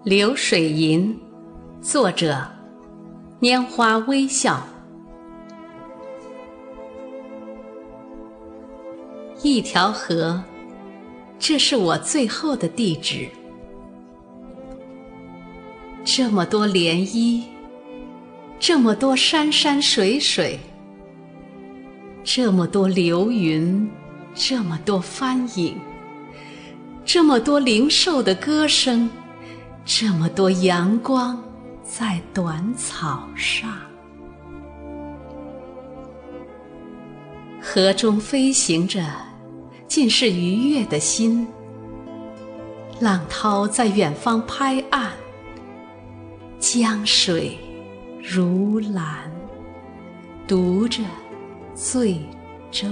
流水吟，作者拈花微笑。一条河，这是我最后的地址。这么多涟漪，这么多山山水水，这么多流云，这么多帆影，这么多灵兽的歌声，这么多阳光在短草上。河中飞行着尽是愉悦的心，浪涛在远方拍岸，江水如蓝，读着醉舟。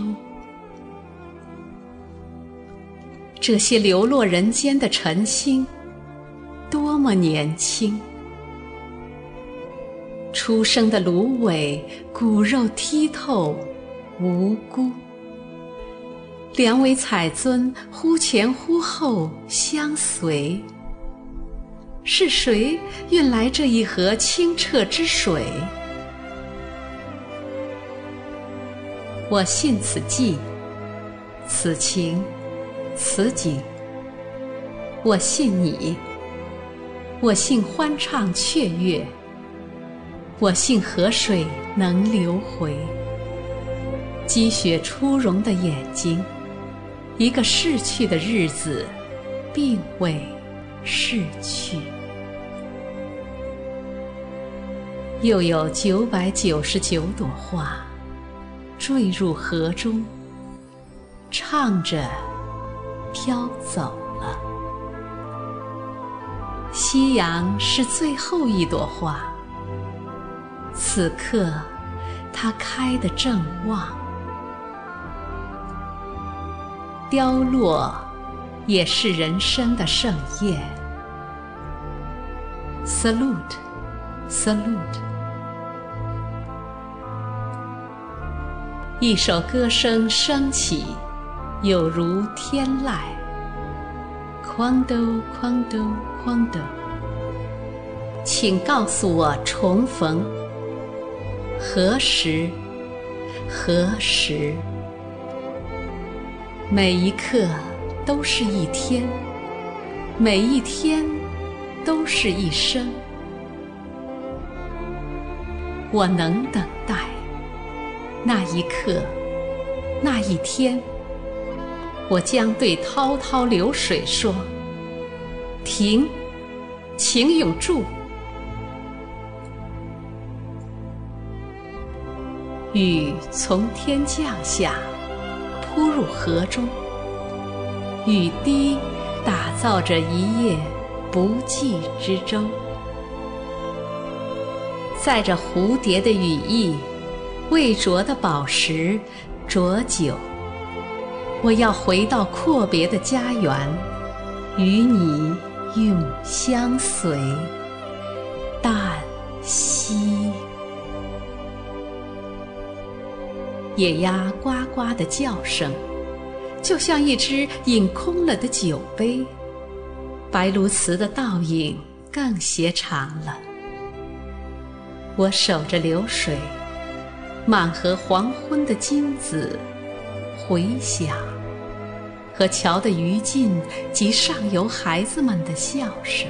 这些流落人间的晨星多么年轻，初生的芦苇骨肉剔透无辜，两尾彩尊忽前忽后相随。是谁运来这一河清澈之水？我信此寄，此情，此景。我信你，我信欢唱雀跃，我信河水能流回。积雪初融的眼睛，一个逝去的日子并未逝去。又有999朵花坠入河中，唱着飘走了。夕阳是最后一朵花，此刻它开得正旺。凋落也是人生的盛宴。Salute, salute。一首歌声升起，有如天籁。Quando, quando, quando。请告诉我重逢，何时？何时？每一刻都是一天，每一天都是一生。我能等待那一刻，那一天，我将对滔滔流水说：停，请永驻。雨从天降下，扑入河中，雨滴打造着一叶不济之舟。载着蝴蝶的羽翼，未啄的宝石，浊酒。我要回到阔别的家园，与你永相随，旦夕。野鸭呱呱的叫声，就像一只饮空了的酒杯。白鸬鹚的倒影更斜长了。我守着流水，满河黄昏的金子回响，和桥的余烬及上游孩子们的笑声。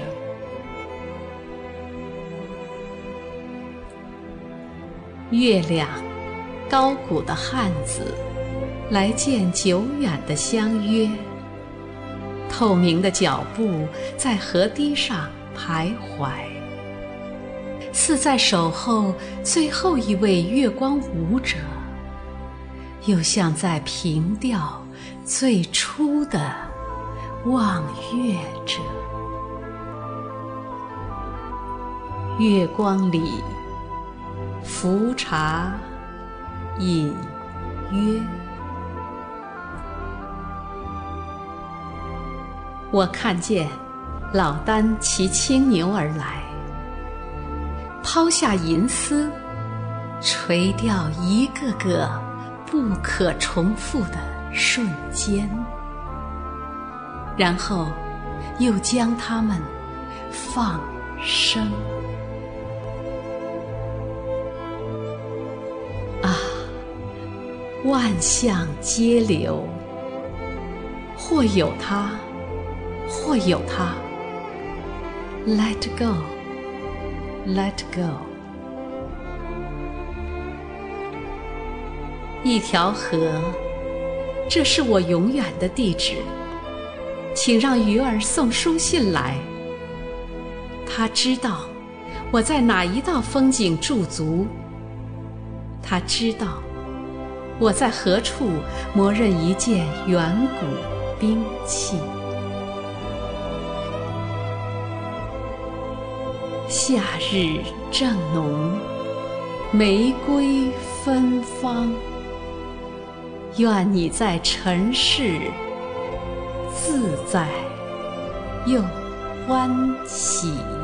月亮高古的汉子来见久远的相约，透明的脚步在河堤上徘徊，似在守候最后一位月光舞者，又像在凭吊最初的望月者。月光里浮茶隐约，我看见老丹骑青牛而来，抛下银丝，垂钓一个个不可重复的瞬间，然后又将它们放生。啊，万象皆流，或有它，或有它。Let go, let go。一条河，这是我永远的地址，请让鱼儿送书信来。他知道我在哪一道风景驻足，他知道我在何处磨刃一件远古兵器。夏日正浓，玫瑰芬芳。愿你在尘世自在又欢喜。